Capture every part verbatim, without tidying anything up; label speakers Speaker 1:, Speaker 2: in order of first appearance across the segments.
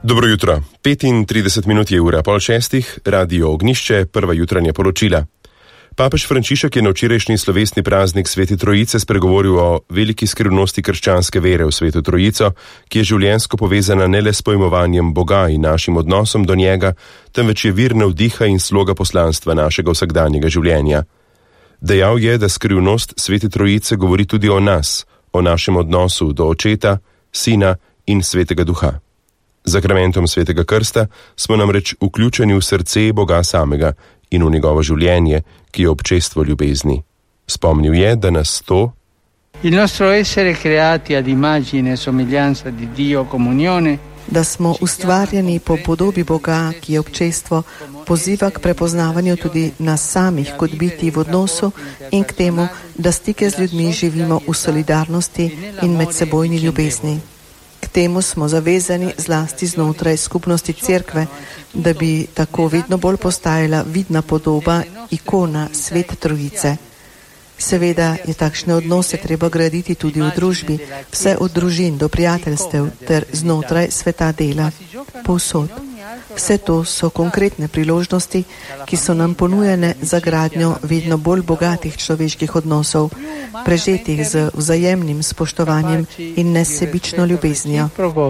Speaker 1: Dobro jutro. petintrideset minut je ura pol šestih, Radio Ognjišče, prva jutranja poročila. Papež Frančišek je na včerajšnji slovesni praznik Svete Trojice spregovoril o veliki skrivnosti krščanske vere v Sveto Trojico, ki je življenjsko povezana ne le s pojmovanjem Boga in našim odnosom do njega, temveč je vir navdiha in sloga poslanstva našega vsakdanjega življenja. Dejal je, da skrivnost Svete Trojice govori tudi o nas, o našem odnosu do Očeta, Sina in Svetega Duha. Z zakramentom Svetega Krsta smo namreč vključeni v srce Boga samega in v njegovo življenje, ki je občestvo ljubezni. Spomnil je, da nas to
Speaker 2: Il nostro essere creati ad immagine e somiglianza di Dio comunione,
Speaker 3: da smo ustvarjeni po podobi Boga, ki je občestvo, poziva k prepoznavanju tudi nas samih kot biti v odnosu in k temu, da stike z ljudmi živimo v solidarnosti in medsebojni ljubezni. K temu smo zavezani zlasti znotraj skupnosti Cerkve, da bi tako vedno bolj postajala vidna podoba, ikona Svete Trojice. Seveda je takšne odnose treba graditi tudi v družbi, vse od družin do prijateljstev ter znotraj sveta dela, povsod. Vse to so konkretne priložnosti, ki so nam ponujene za gradnjo vedno bolj bogatih človeških odnosov, prežetih z vzajemnim spoštovanjem in nesebično ljubeznijo.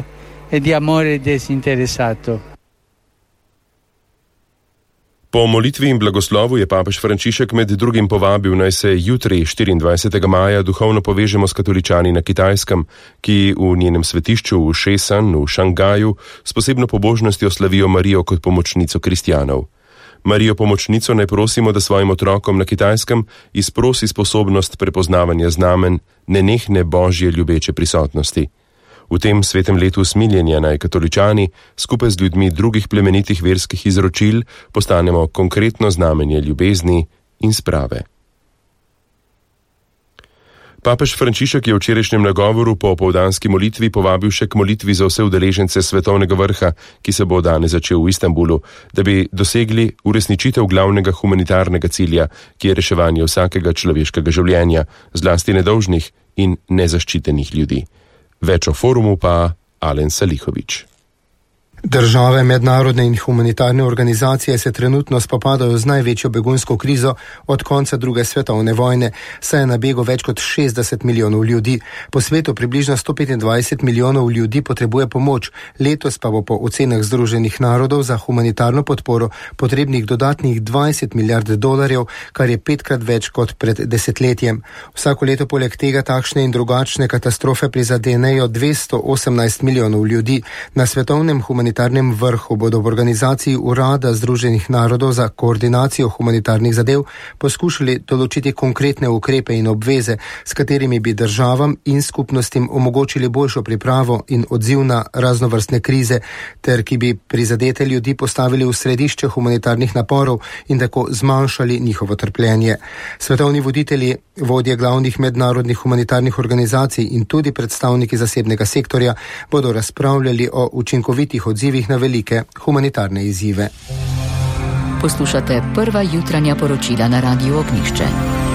Speaker 1: Po molitvi in blagoslovu je papež Frančišek med drugim povabil, naj se jutri, štiriindvajsetega maja, duhovno povežemo s katoličani na Kitajskem, ki v njenem svetišču v Šesan v Šangaju s posebno pobožnostjo slavijo Marijo kot pomočnico kristjanov. Marijo pomočnico naj prosimo, da svojim otrokom na Kitajskem izprosi sposobnost prepoznavanja znamen nenehne božje ljubeče prisotnosti. V tem svetem letu smiljenja naj katoličani skupaj z ljudmi drugih plemenitih verskih izročil postanemo konkretno znamenje ljubezni in sprave. Papež Frančišek je v včerajšnjem nagovoru po opoldanski molitvi povabil še k molitvi za vse udeležence svetovnega vrha, ki se bo danes začel v Istanbulu, da bi dosegli uresničitev glavnega humanitarnega cilja, ki je reševanje vsakega človeškega življenja, zlasti nedolžnih in nezaščitenih ljudi. Več o forumu pa Alen Salihović.
Speaker 4: Države, mednarodne in humanitarne organizacije se trenutno spopadajo z največjo begunsko krizo od konca druge svetovne vojne, saj je na begu več kot šestdeset milijonov ljudi. Po svetu približno sto petindvajset milijonov ljudi potrebuje pomoč, letos pa bo po ocenah Združenih narodov za humanitarno podporo potrebnih dodatnih dvajset milijard dolarjev, kar je petkrat več kot pred desetletjem. Vsako leto poleg tega takšne in drugačne katastrofe prizadenejo dvesto osemnajst milijonov ljudi. Na svetovnem humanitarnem humanitarnem vrhu bodo v organizaciji Urada Združenih narodov za koordinacijo humanitarnih zadev poskušali določiti konkretne ukrepe in obveze, s katerimi bi državam in skupnostim omogočili boljšo pripravo in odziv na raznovrstne krize, ter ki bi prizadete ljudi postavili v središče humanitarnih naporov in tako zmanjšali njihovo trpljenje. Svetovni voditelji, vodje glavnih mednarodnih humanitarnih organizacij in tudi predstavniki zasebnega sektorja bodo razpravljali o učinkovitih odzivih na velike humanitarne izzive.
Speaker 5: Poslušate prva jutranja poročila na Radiu Ognjišče.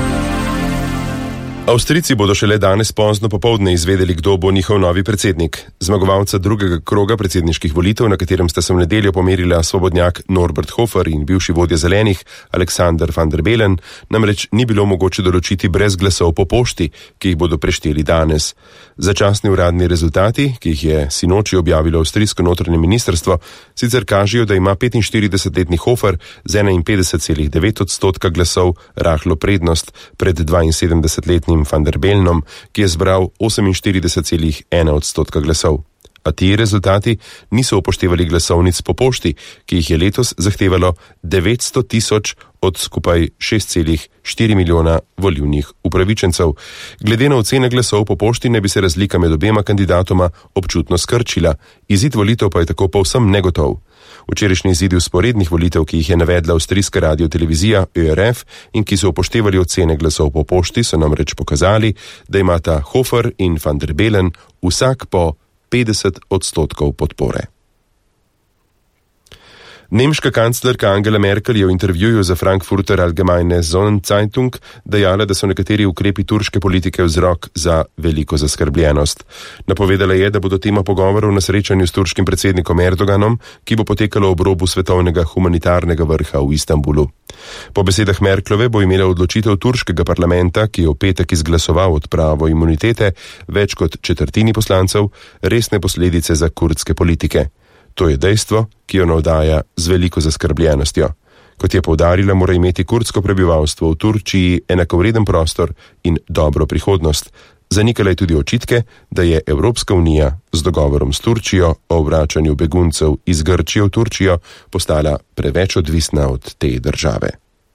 Speaker 1: Avstrijci bodo šele danes pozno popoldne izvedeli, kdo bo njihov novi predsednik. Zmagovalca drugega kroga predsedniških volitev, na katerem sta se v nedeljo pomerila svobodnjak Norbert Hofer in bivši vodja zelenih Alexander van der Bellen, namreč ni bilo mogoče določiti brez glasov po pošti, ki jih bodo prešteli danes. Začasni uradni rezultati, ki jih je sinoči objavilo avstrijsko notranje ministrstvo, sicer kažejo, da ima petinštiridesetletni Hofer z enainpetdeset celih devet odstotka glasov rahlo prednost pred dvainsedemdesetletnim van der Bellenom, ki je zbral oseminštirideset celih ena odstotka glasov. A ti rezultati niso upoštevali glasovnic po pošti, ki jih je letos zahtevalo devetsto tisoč od skupaj šest celih štiri milijona volilnih upravičencev. Glede na ocene glasov po pošti ne bi se razlika med obema kandidatoma občutno skrčila, izid volitev pa je tako povsem negotov. Včerajšnji izidi vzporednih volitev, ki jih je navedla avstrijska radiotelevizija Ö R F in ki so upoštevali ocene glasov po pošti, so namreč pokazali, da imata Hofer in van der Bellen vsak po petdeset odstotkov podpore. Nemška kanclerka Angela Merkel je v intervjuju za Frankfurter Allgemeine Sonnenzeitung dejala, da so nekateri ukrepi turške politike vzrok za veliko zaskrbljenost. Napovedala je, da bodo tema pogovorov na srečanju s turškim predsednikom Erdoganom, ki bo potekalo ob robu svetovnega humanitarnega vrha v Istanbulu. Po besedah Merklove bo imela odločitev turškega parlamenta, ki je v petek izglasoval odpravo imunitete več kot četrtini poslancev, resne posledice za kurdske politike. To je dejstvo, ki jo navdaja z veliko zaskrbljenostjo. Kot je poudarila, mora imeti kurdsko prebivalstvo v Turčiji enakovreden prostor in dobro prihodnost. Zanikala je tudi očitke, da je Evropska unija z dogovorom s Turčijo o vračanju beguncev iz Grčije v Turčijo postala preveč odvisna od te države.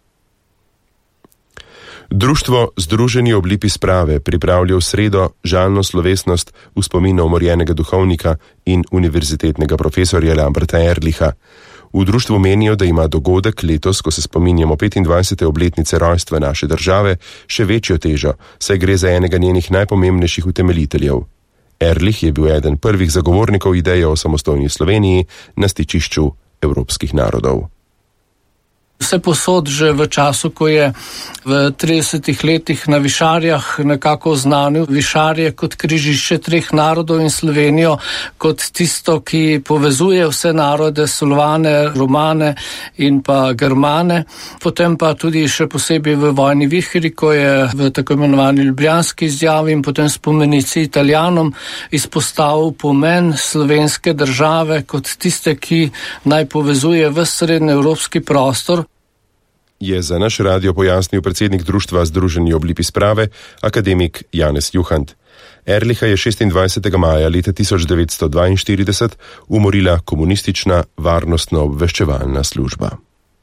Speaker 1: Društvo Združeni oblipi sprave pripravlja v sredo žalno slovesnost v spomin na umorjenega duhovnika in univerzitetnega profesorja Lamberta Ehrlicha. V društvu menijo, da ima dogodek letos, ko se spominjamo petindvajsete obletnice rojstva naše države, še večjo težo, saj gre za enega njenih najpomembnejših utemeljiteljev. Ehrlich je bil eden prvih zagovornikov ideje o samostojni Sloveniji na stičišču evropskih narodov.
Speaker 6: Vse posod že v času, ko je v tridesetih letih na Višarjah nekako oznanil Višarje kot križišče treh narodov in Slovenijo kot tisto, ki povezuje vse narode, Slovane, Romane in pa Germane. Potem pa tudi še posebej v vojni vihri, ko je v tako imenovani ljubljanski izjavi in potem spomenici Italijanom izpostavil pomen slovenske države kot tiste, ki naj povezuje v srednjeevropski prostor.
Speaker 1: Je za naš radio pojasnil predsednik društva Združeni oblipi sprave, akademik Janez Juhant. Ehrlicha je šestindvajsetega maja leta tisoč devetsto dvainštirideset umorila komunistična varnostno-obveščevalna služba.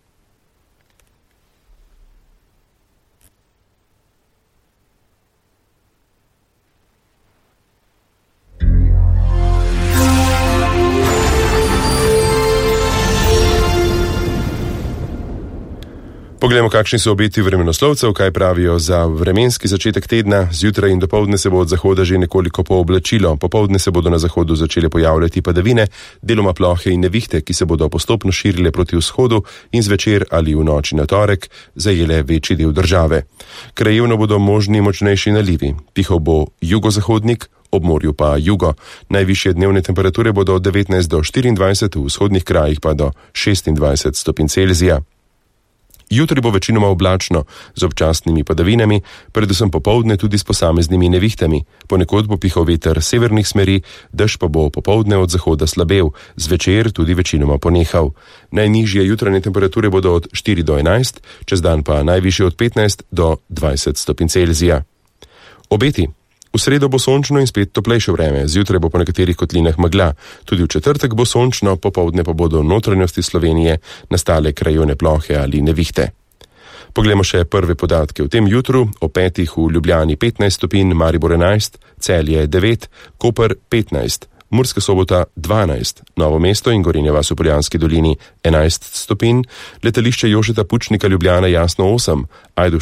Speaker 1: Poglejmo, kakšni so obeti vremenoslovcev, kaj pravijo za vremenski začetek tedna. Zjutraj in dopoldne se bo od zahoda že nekoliko pooblačilo. Popoldne se bodo na zahodu začele pojavljati padavine, deloma plohe in nevihte, ki se bodo postopno širile proti vzhodu in zvečer ali v noči na torek zajele večji del države. Krajevno bodo možni močnejši nalivi. Pihal bo jugozahodnik, ob morju pa jugo. Najvišje dnevne temperature bodo od devetnajst do štiriindvajset, v vzhodnih krajih pa do šestindvajset stopinj Celzija. Jutri bo večinoma oblačno, z občasnimi padavinami, predvsem popoldne tudi s posameznimi nevihtami. Ponekod bo pihal veter severnih smeri, dež pa bo popoldne od zahoda slabel, zvečer tudi večinoma ponehal. Najnižje jutranje temperature bodo od štiri do enajst, čez dan pa najvišje od petnajst do dvajset stopinj Celzija. Obeti. V sredo bo sončno in spet toplejše vreme, zjutraj bo po nekaterih kotlinah megla. Tudi v četrtek bo sončno, popoldne pa bodo v notranjosti Slovenije nastale krajevne plohe ali nevihte. Poglejmo še prve podatke. V tem jutru o petih v Ljubljani petnajst stopinj, Maribor enajst, Celje devet, Koper petnajst, Murska Sobota dvanajst, Novo mesto in Gorenja vas v Poljanski dolini enajst stopinj, letališče Jožeta Pučnika Ljubljana Jasno osem, Ajdovščina